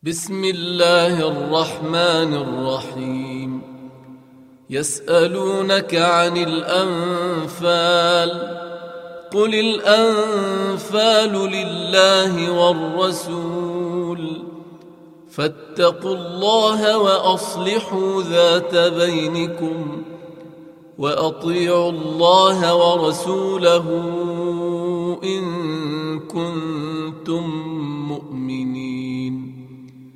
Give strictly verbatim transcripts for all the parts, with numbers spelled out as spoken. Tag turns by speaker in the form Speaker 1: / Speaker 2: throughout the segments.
Speaker 1: بسم الله الرحمن الرحيم. يسألونك عن الأنفال، قل الأنفال لله والرسول، فاتقوا الله وأصلحوا ذات بينكم، وأطيعوا الله ورسوله إن كنتم مؤمنين.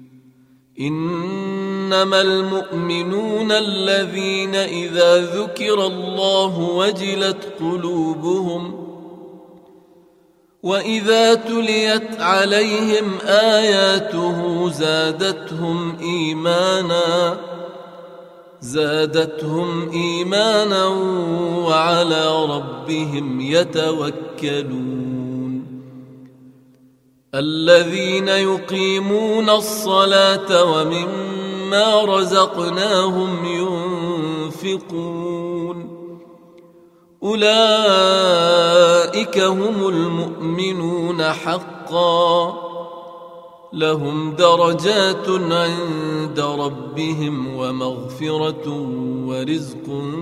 Speaker 1: إنما المؤمنون الذين إذا ذكر الله وجلت قلوبهم وإذا تليت عليهم آياته زادتهم إيمانا زادتهم إيمانا وعلى ربهم يتوكلون. الذين يقيمون الصلاة ومما رزقناهم ينفقون، أولئك هم المؤمنون حقا، لهم درجات عند ربهم ومغفرة ورزق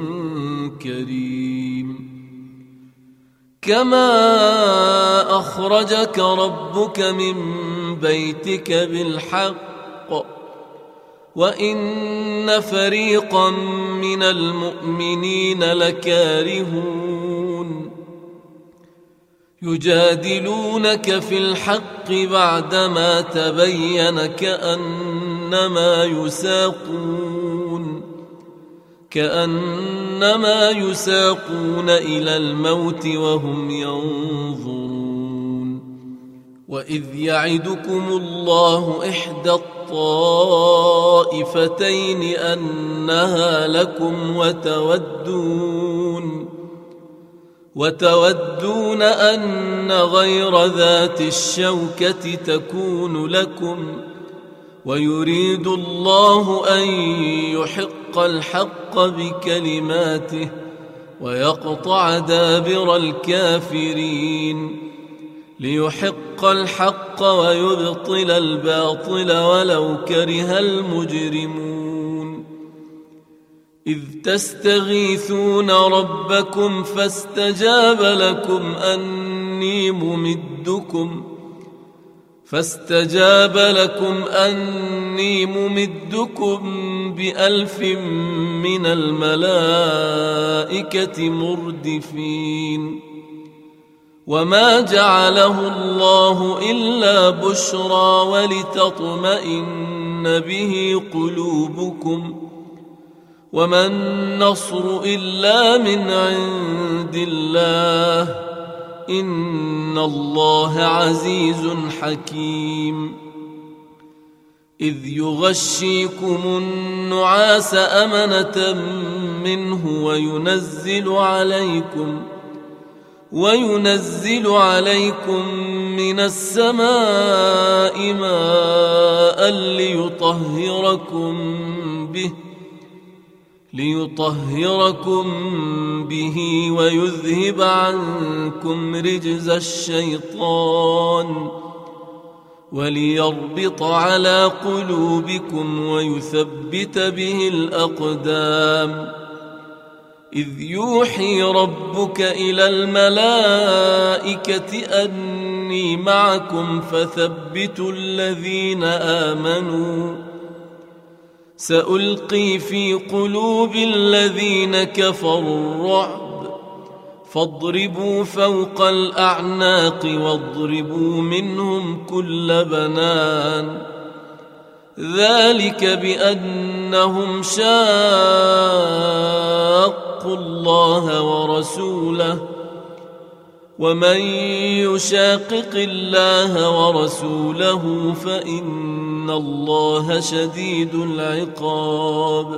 Speaker 1: كريم. كما أخرجك ربك من بيتك بالحق وإن فريقا من المؤمنين لكارهون، يجادلونك في الحق بعدما تبين كأنما يساقون كأنما يساقون إلى الموت وهم ينظرون. وإذ يعدكم الله إحدى الطائفتين أنها لكم وتودون وتودون أن غير ذات الشوكة تكون لكم، ويريد الله أن يحق الحق بكلماته ويقطع دابر الكافرين، ليحق الحق ويبطل الباطل ولو كره المجرمون. إذ تستغيثون ربكم فاستجاب لكم أني ممدكم فاستجاب لكم أني ممدكم بألف من الملائكة مردفين. وما جعله الله إلا بشرى ولتطمئن به قلوبكم، وما النصر إلا من عند الله، إن الله عزيز حكيم. إذ يغشيكم النعاس أمنة منه وينزل عليكم وينزل عليكم من السماء ماء ليطهركم به ليطهركم به ويذهب عنكم رجز الشيطان وليربط على قلوبكم ويثبت به الأقدام. إذ يوحي ربك إلى الملائكة أني معكم فثبتوا الذين آمنوا، سألقي في قلوب الذين كفروا الرعب، فاضربوا فوق الأعناق واضربوا منهم كل بنان، ذلك بأنهم شاقوا الله ورسوله، ومن يشاقق الله ورسوله فإن الله شديد العقاب.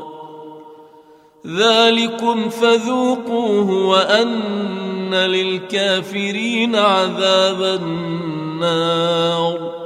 Speaker 1: ذلكم فذوقوه وأن للكافرين عذاب النار.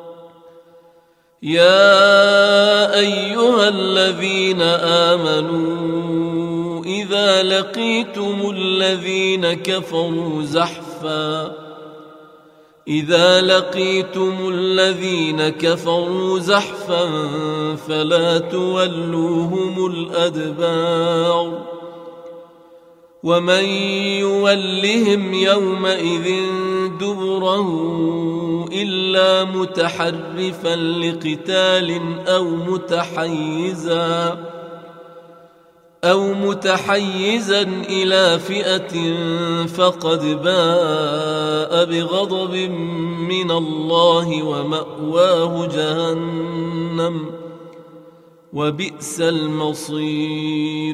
Speaker 1: يا أيها الذين آمنوا إذا لقيتم الذين كفروا زحفا إذا لقيتم الذين كفروا زحفا فلا تولوهم الأدبار ومن يولهم يومئذ دبره إلا متحرفا لقتال أو متحيزا أو متحيزا إلى فئة فقد باء بغضب من الله ومأواه جهنم وبئس المصير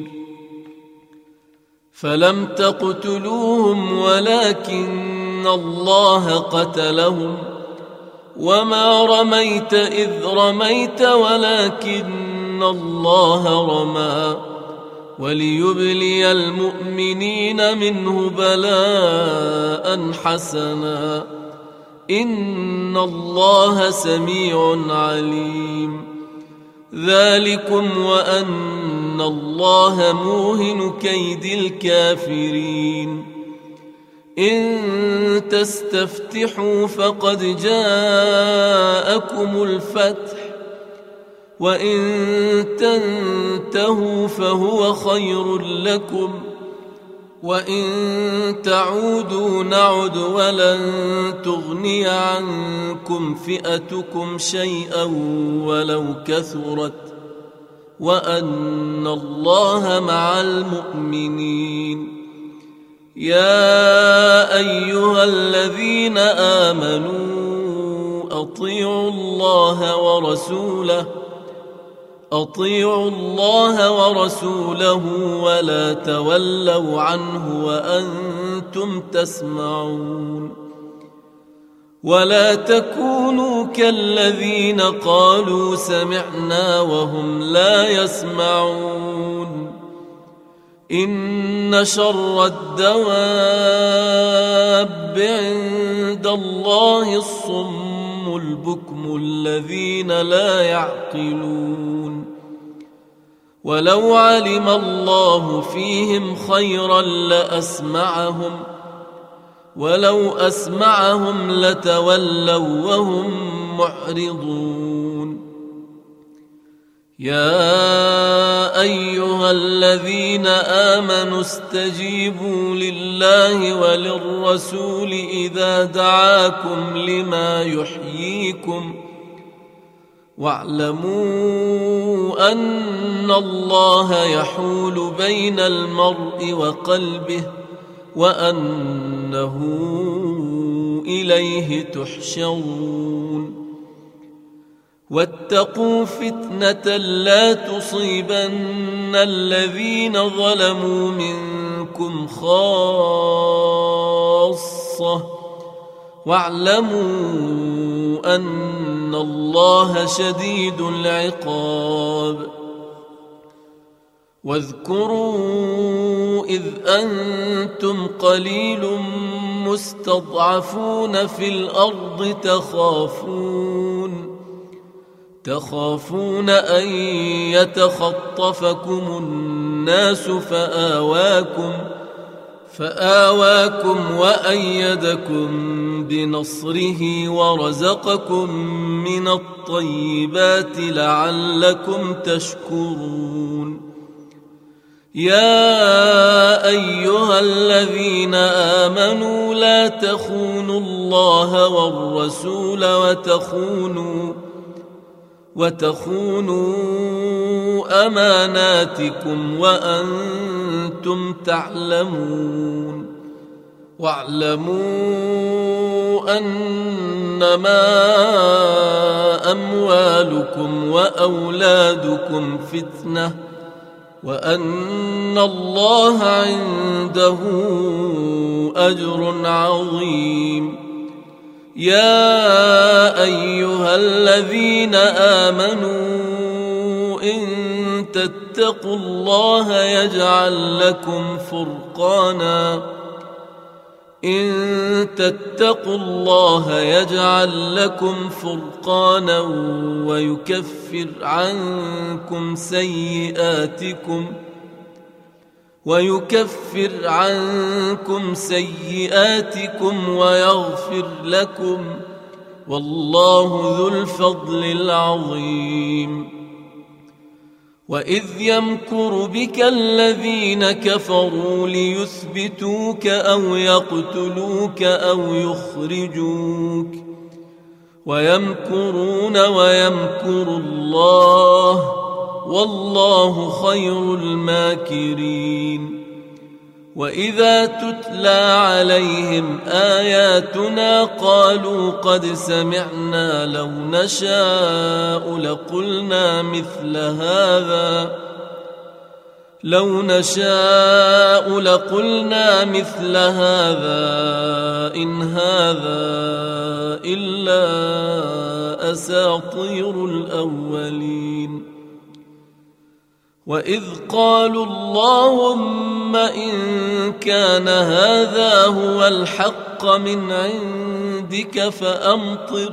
Speaker 1: فلم تقتلوهم ولكن الله قتلهم وما رميت إذ رميت ولكن الله رمى وليبلي المؤمنين منه بلاء حسنا إن الله سميع عليم ذلكم وأن الله موهن كيد الكافرين إن تستفتحوا فقد جاءكم الفتح وإن تنتهوا فهو خير لكم وإن تعودوا نعد ولن تغني عنكم فئتكم شيئا ولو كثرت وأن الله مع المؤمنين يا أيها الذين آمنوا أطيعوا الله ورسوله أطيعوا الله ورسوله ولا تولوا عنه وأنتم تسمعون ولا تكونوا كالذين قالوا سمعنا وهم لا يسمعون إن شر الدواب عند الله الصم البكم الذين لا يعقلون ولو علم الله فيهم خيرا لأسمعهم ولو أسمعهم لتولوا وهم معرضون يا أيها الذين آمنوا استجيبوا لله وللرسول إذا دعاكم لما يحييكم واعلموا أن الله يحول بين المرء وقلبه وأنه إليه تحشرون واتقوا فتنة لا تصيبن الذين ظلموا منكم خاصة واعلموا أن الله شديد العقاب واذكروا إذ أنتم قليل مستضعفون في الأرض تخافون تخافون أن يتخطفكم الناس فآواكم فآواكم وأيدكم بنصره ورزقكم من الطيبات لعلكم تشكرون يا أيها الذين آمنوا لا تخونوا الله والرسول وتخونوا وتخونوا أماناتكم وأنتم تعلمون واعلموا أنما أموالكم وأولادكم فتنة وأن الله عنده أجر عظيم يا أيها الذين آمنوا إن تتقوا الله يجعل لكم فرقانا إن تتقوا الله يجعل لكم فرقانا ويكفر عنكم سيئاتكم ويكفر عنكم سيئاتكم ويغفر لكم، والله ذو الفضل العظيم. وإذ يمكر بك الذين كفروا ليثبتوك أو يقتلوك أو يخرجوك، ويمكرون ويمكر الله، والله خير الماكرين. وإذا تتلى عليهم آياتنا قالوا قد سمعنا لو نشاء لقلنا مثل هذا لو نشاء لقلنا مثل هذا إن هذا إلا أساطير الأولين. وإذ قالوا اللهم إن كان هذا هو الحق من عندك فأمطر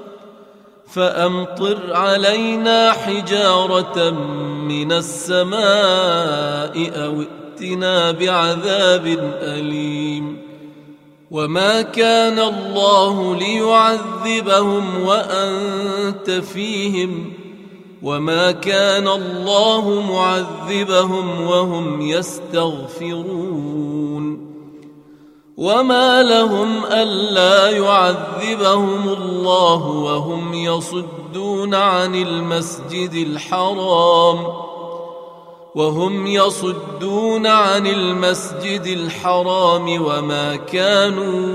Speaker 1: فأمطر علينا حجارة من السماء أو ائتنا بعذاب أليم. وما كان الله ليعذبهم وأنت فيهم، وما كان الله معذبهم وهم يستغفرون. وما لهم ألا يعذبهم الله وهم يصدون عن المسجد الحرام وهم يصدون عن المسجد الحرام وما كانوا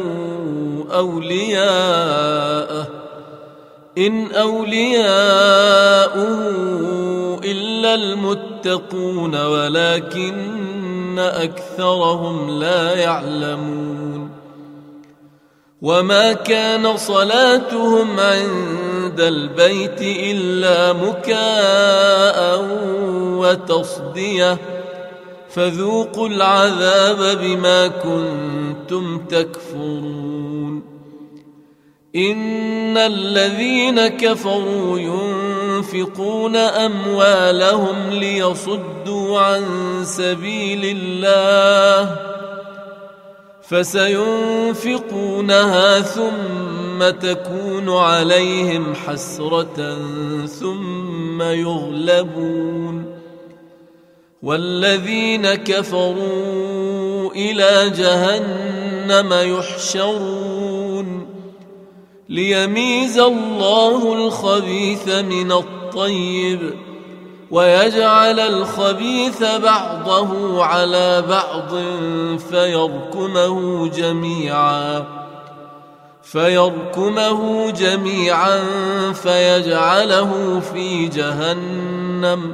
Speaker 1: أولياءه إن أولياؤه إلا المتقون ولكن أكثرهم لا يعلمون. وما كان صلاتهم عند البيت إلا مكاء وتصدية، فذوقوا العذاب بما كنتم تكفرون. إن الذين كفروا ينفقون أموالهم ليصدوا عن سبيل الله فسينفقونها ثم تكون عليهم حسرة ثم يغلبون، والذين كفروا إلى جهنم يحشرون ليميز الله الخبيث من الطيب ويجعل الخبيث بعضه على بعض فيركمه جميعا فيركمه جميعا فيجعله في جهنم،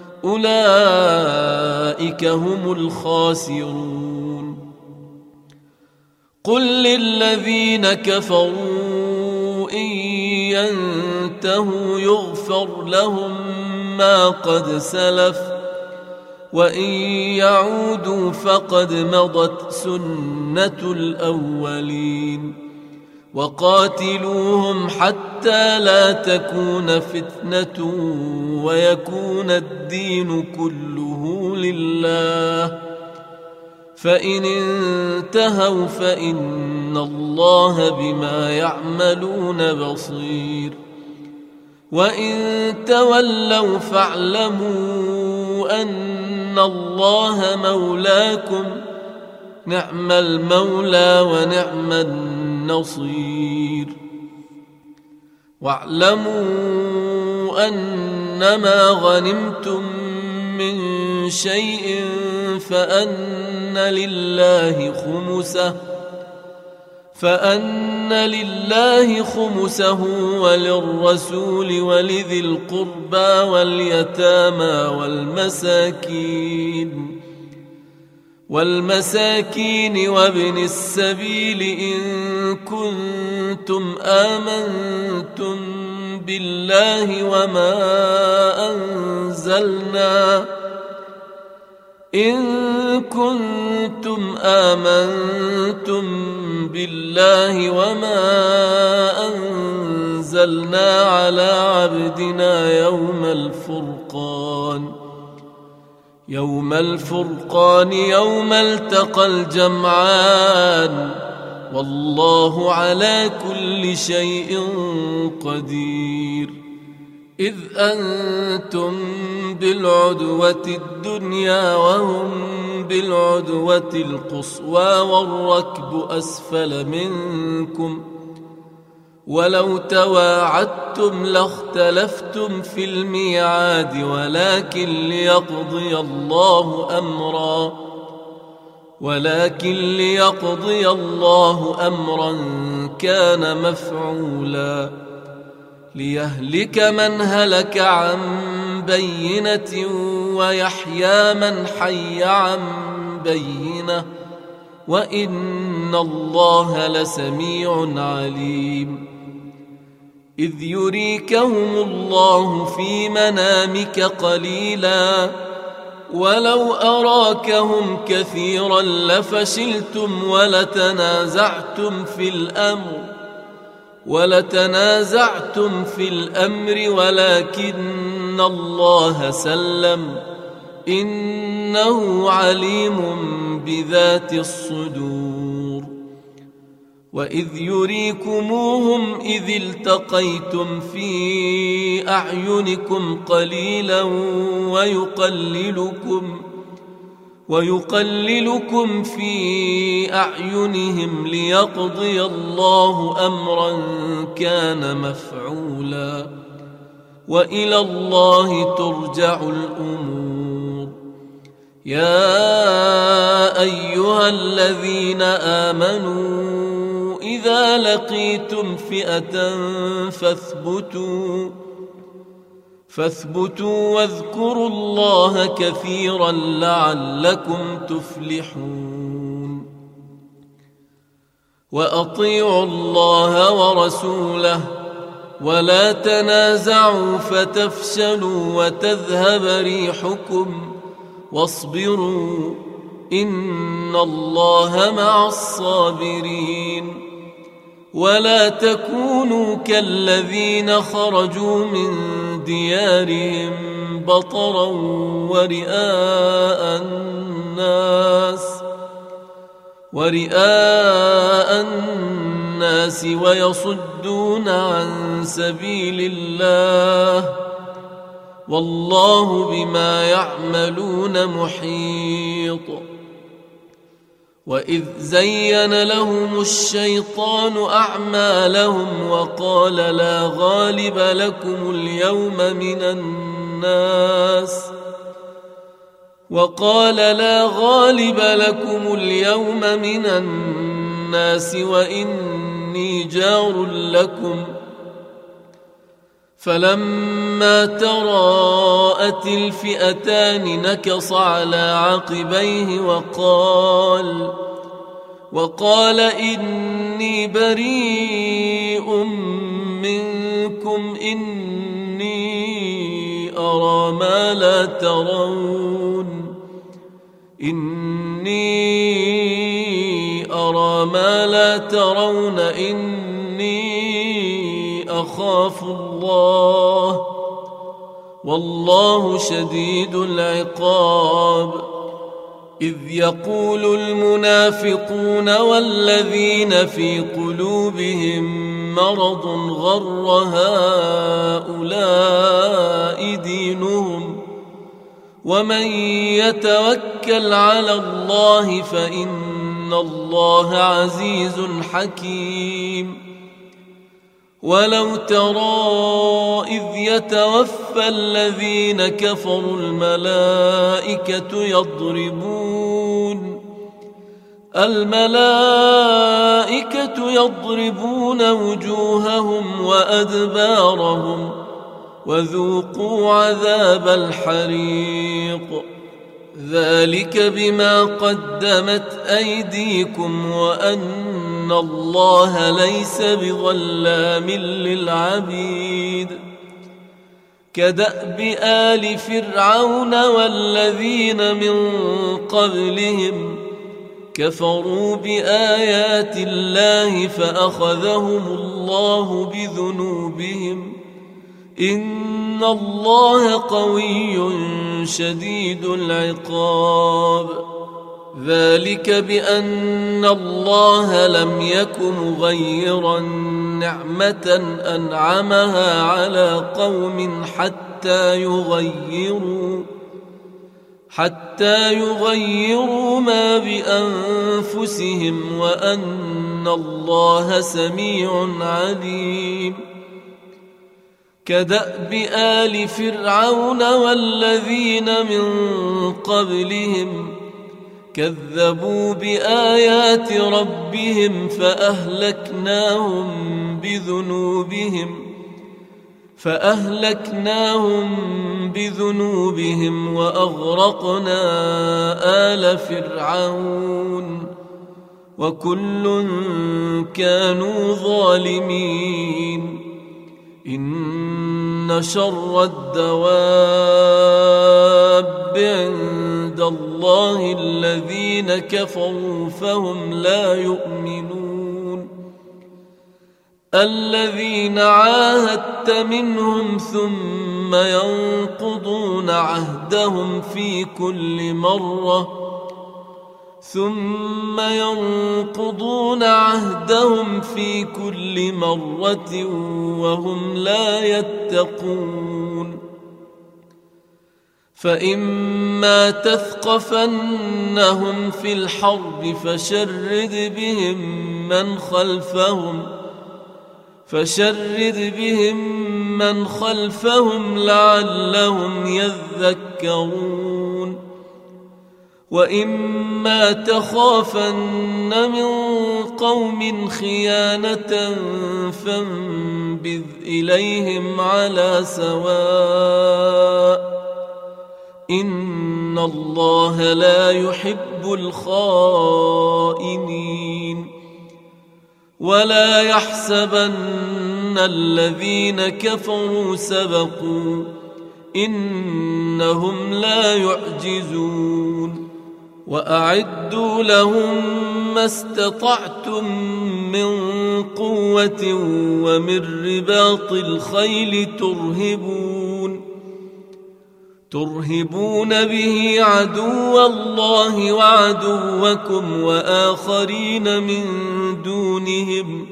Speaker 1: أولئك هم الخاسرون. قل للذين كفروا إن ينتهوا يغفر لهم ما قد سلف وإن يعودوا فقد مضت سنة الأولين. وقاتلوهم حتى لا تكون فتنة ويكون الدين كله لله، فإن انتهوا فإن الله بما يعملون بصير. وإن تولوا فاعلموا أن الله مولاكم، نعم المولى ونعم النصير. واعلموا أنما غنمتم من شيء فأن لله خمسه فأن لله خمسه وللرسول ولذي القربى واليتامى والمساكين والمساكين وابن السبيل إن كنتم آمنتم بالله وما أنزلنا إن كنتم آمنتم بالله وما أنزلنا على عبدنا يوم الفرقان يوم الفرقان يوم التقى الجمعان والله على كل شيء قدير. إذ أنتم بالعدوة الدنيا وهم بالعدوة القصوى والركب أسفل منكم ولو تواعدتم لاختلفتم في الميعاد ولكن ليقضي الله أمرا ولكن ليقضي الله أمرا كان مفعولا ليهلك من هلك عن بينة ويحيى من حي عن بينة وإن الله لسميع عليم. إذ يريكهم الله في منامك قليلا ولو أراكهم كثيرا لفشلتم ولتنازعتم في الأمر ولتنازعتم في الأمر ولكن الله سلم إنه عليم بذات الصدور. وإذ يريكموهم إذ التقيتم في أعينكم قليلا ويقللكم ويقللكم في أعينهم ليقضي الله أمرا كان مفعولا وإلى الله ترجع الأمور. يا أيها الذين آمنوا إذا لقيتم فئة فاثبتوا فاثبتوا واذكروا الله كثيرا لعلكم تفلحون. وأطيعوا الله ورسوله ولا تنازعوا فتفشلوا وتذهب ريحكم واصبروا إن الله مع الصابرين. ولا تكونوا كالذين خرجوا من ديارهم بطرا ورئاء الناس ورئاء الناس ويصدون عن سبيل الله والله بما يعملون محيط. وإذ زين لهم الشيطان أعمالهم وقال لا غالب لكم اليوم من الناس وقال لا غالب لكم اليوم من الناس وإني جار لكم فلما تراءت الفئتان نكص على عقبيه وقال وقال إني بريء منكم إني أرى ما لا ترون إني أرى ما لا ترون إني أخاف الله والله شديد العقاب. إذ يقول المنافقون والذين في قلوبهم مرض غر هؤلاء دينهم ومن يتوكل على الله فإن الله عزيز حكيم. ولو ترى إذ يتوفى الذين كفروا الملائكة يضربون الملائكة يضربون وجوههم وأدبارهم وذوقوا عذاب الحريق ذلك بما قدمت أيديكم وأن الله ليس بظلام للعبيد. كدأب آل فرعون والذين من قبلهم كفروا بآيات الله فأخذهم الله بذنوبهم إن إن الله قوي شديد العقاب. ذلك بأن الله لم يك مغيرا نعمة أنعمها على قوم حتى يغيروا حتى يغيروا ما بأنفسهم وأن الله سميع عليم. كدأب آل فرعون والذين من قبلهم كذبوا بآيات ربهم فأهلكناهم بذنوبهم فأهلكناهم بذنوبهم وأغرقنا آل فرعون وكل كانوا ظالمين. إن شر الدواب عند الله الذين كفروا فهم لا يؤمنون. الذين عاهدت منهم ثم ينقضون عهدهم في كل مرة ثم ينقضون عهدهم في كل مرة وهم لا يتقون. فإما تثقفنهم في الحرب فشرد بهم من خلفهم فشرد بهم من خلفهم لعلهم يذكرون. وإما تخافن من قوم خيانة فانبذ إليهم على سواء إن الله لا يحب الخائنين. ولا يحسبن الذين كفروا سبقوا إنهم لا يعجزون. وأعدوا لهم ما استطعتم من قوة ومن رباط الخيل ترهبون ترهبون به عدو الله وعدوكم وآخرين من دونهم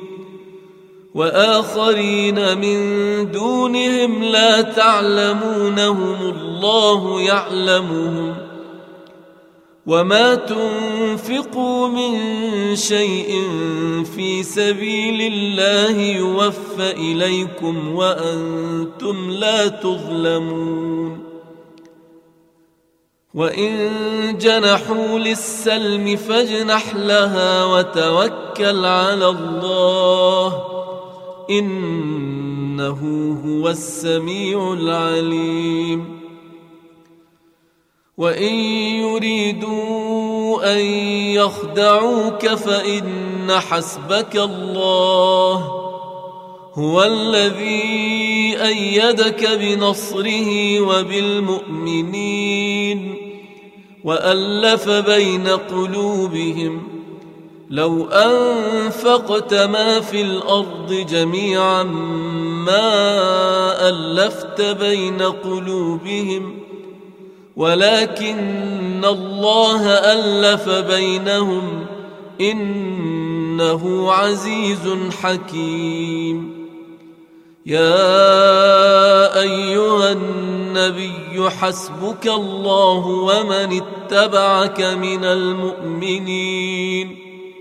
Speaker 1: وآخرين من دونهم لا تعلمونهم الله يعلمهم. وما تنفقوا من شيء في سبيل الله يوفى إليكم وأنتم لا تظلمون. وإن جنحوا للسلم فاجنح لها وتوكل على الله إنه هو السميع العليم. وإن يريدوا أن يخدعوك فإن حسبك الله هو الذي أيدك بنصره وبالمؤمنين وألف بين قلوبهم لو أنفقت ما في الأرض جميعا ما ألفت بين قلوبهم ولكن الله ألف بينهم إنه عزيز حكيم. يا أيها النبي حسبك الله ومن اتبعك من المؤمنين.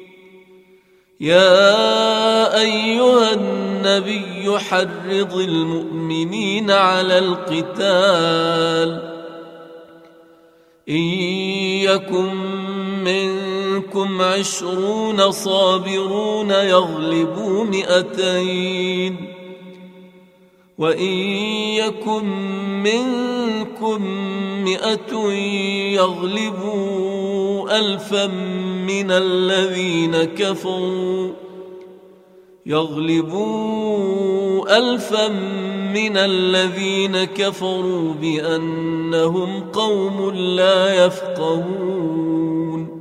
Speaker 1: يا أيها النبي حرض المؤمنين على القتال إن يكن منكم عشرون صابرون يغلبوا مئتين وإن يكن منكم مئة يغلبوا ألفا من الذين كفروا يغلبوا ألفا من الذين كفروا بأنهم قوم لا يفقهون.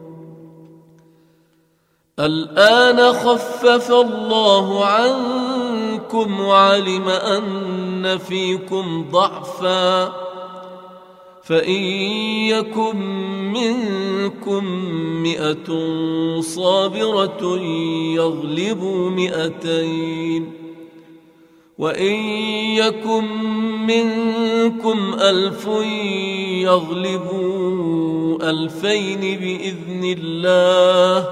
Speaker 1: الآن خفف الله عنكم وعلم أن يكن فيكم ضعفا فإن يكن منكم مئة صابرة يغلبوا مئتين وإن يكن منكم ألف يغلبوا ألفين بإذن الله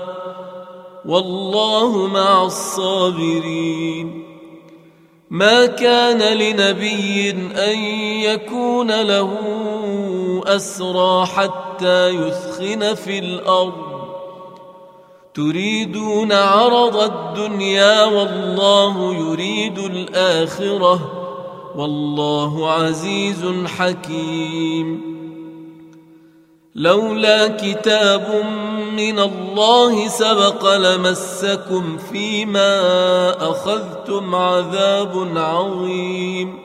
Speaker 1: والله مع الصابرين. ما كان لنبي أن يكون له أسرى حتى يثخن في الأرض تريدون عرض الدنيا والله يريد الآخرة والله عزيز حكيم. لولا كتاب من الله سبق لمسكم فيما أخذتم عذاب عظيم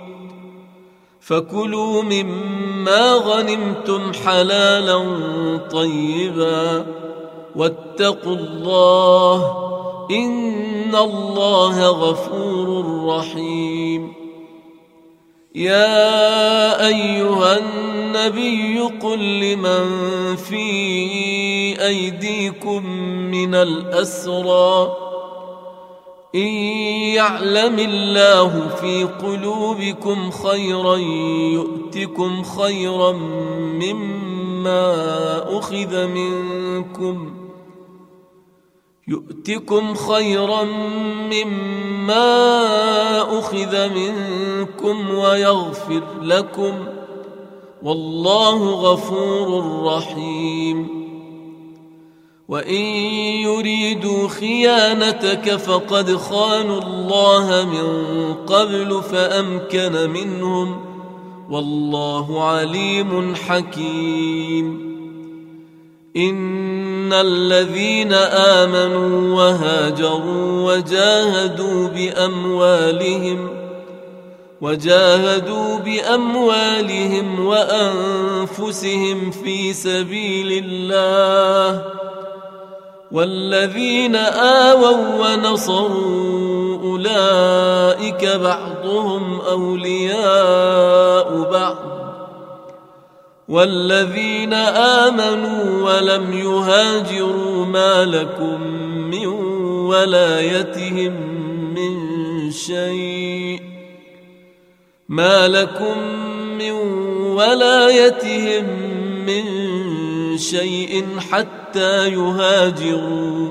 Speaker 1: فكلوا مما غنمتم حلالا طيبا واتقوا الله إن الله غفور رحيم. يا أيها النبي قل لمن في أيديكم من الأسرى إن يعلم الله في قلوبكم خيرا يؤتكم خيرا مما أخذ منكم يؤتكم خيرا مما أخذ منكم ويغفر لكم والله غفور رحيم. وإن يريدوا خيانتك فقد خانوا الله من قبل فأمكن منهم والله عليم حكيم. إن الذين آمنوا وهاجروا وجاهدوا بأموالهم وجاهدوا بأموالهم وأنفسهم في سبيل الله والذين آووا ونصروا أولئك بعضهم أولياء بعض والذين آمنوا ولم يهاجروا ما لكم من ولايتهم من شيء ما لكم من ولايتهم من شيء حتى يهاجروا.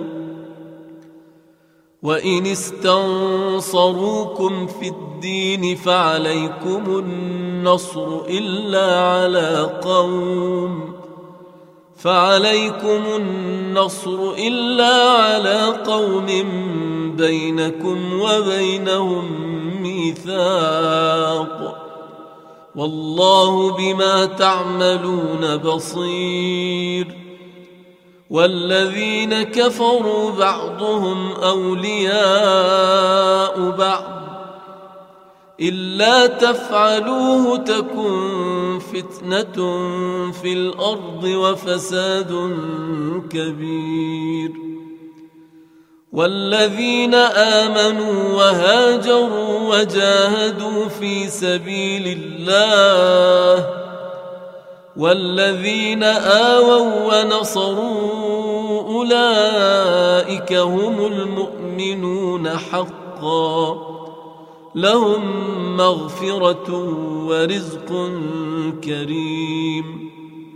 Speaker 1: وإن استنصروكم في الدين فعليكم النصر إلا على قوم فعليكم النصر إلا على قوم بينكم وبينهم ميثاق والله بما تعملون بصير. والذين كفروا بعضهم أولياء بعض إلا تفعلوه تكن فتنة في الأرض وفساد كبير. والذين آمنوا وهاجروا وجاهدوا في سبيل الله والذين آووا ونصروا أولئك هم المؤمنون حقا لهم مغفرة ورزق كريم.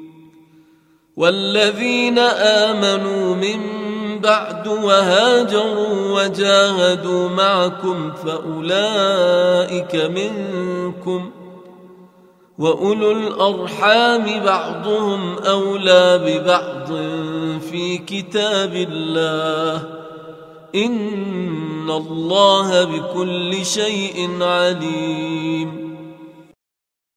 Speaker 1: والذين آمنوا من بعد وهاجروا وجاهدوا معكم فأولئك منكم وأولو الأرحام بعضهم أولى ببعض في كتاب الله إن الله بكل شيء عليم.